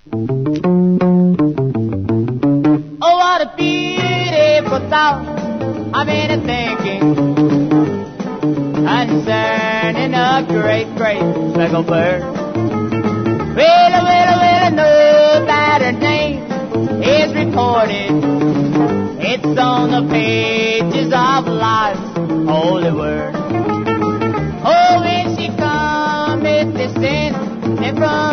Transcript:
Oh, what a beautiful thought I've been thinking concerning a great, great speckled bird. Well, I know that her name is reported. It's on the pages of life's holy word. Oh, when she cometh descending from